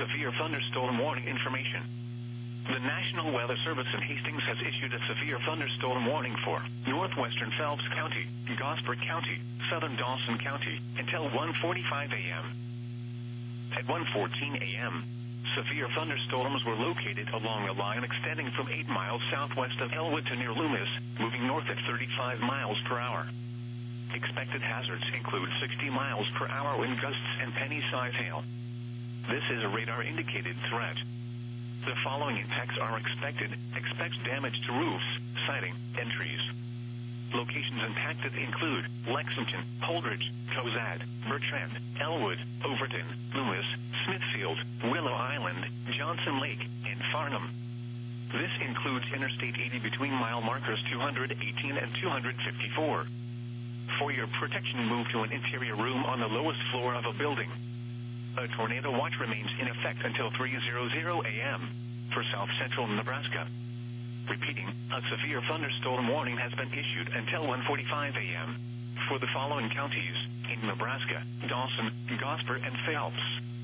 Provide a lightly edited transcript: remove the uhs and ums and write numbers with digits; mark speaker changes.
Speaker 1: severe thunderstorm warning information. The National Weather Service in Hastings has issued a severe thunderstorm warning for northwestern Phelps County, Gosford County, southern Dawson County, until 1:45 a.m. At 1:14 a.m., severe thunderstorms were located along a line extending from 8 miles southwest of Elwood to near Loomis, moving north at 35 miles per hour. Expected hazards include 60 miles per hour wind gusts and penny-size hail. This is a radar-indicated threat. The following impacts are expected. Expect damage to roofs, siding, and trees. Locations impacted include Lexington, Holdridge, Cozad, Bertrand, Elwood, Overton, Loomis, Smithfield, Willow Island, Johnson Lake, and Farnham. This includes Interstate 80 between mile markers 218 and 254. For your protection, move to an interior room on the lowest floor of a building. A tornado watch remains in effect until 3:00 a.m. for south central Nebraska. Repeating, a severe thunderstorm warning has been issued until 1:45 a.m. for the following counties in Nebraska: Dawson, Gosford, and Phelps.